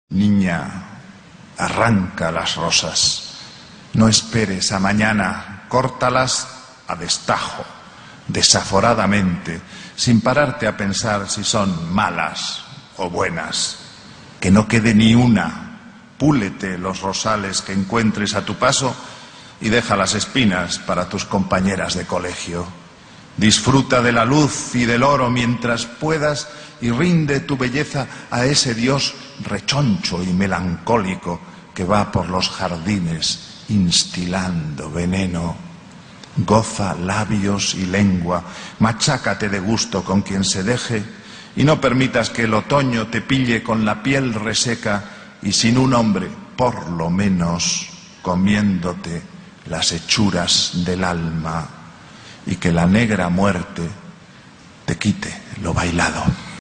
Niña, arranca las rosas, no esperes a mañana, córtalas a destajo, desaforadamente, sin pararte a pensar si son malas o buenas. Que no quede ni una, púlete los rosales que encuentres a tu paso y deja las espinas para tus compañeras de colegio. Disfruta de la luz y del oro mientras puedas y rinde tu belleza a ese Dios rechoncho y melancólico que va por los jardines instilando veneno. Goza labios y lengua, machácate de gusto con quien se deje y no permitas que el otoño te pille con la piel reseca y sin un hombre, por lo menos, comiéndote las hechuras del alma, y que la negra muerte te quite lo bailado.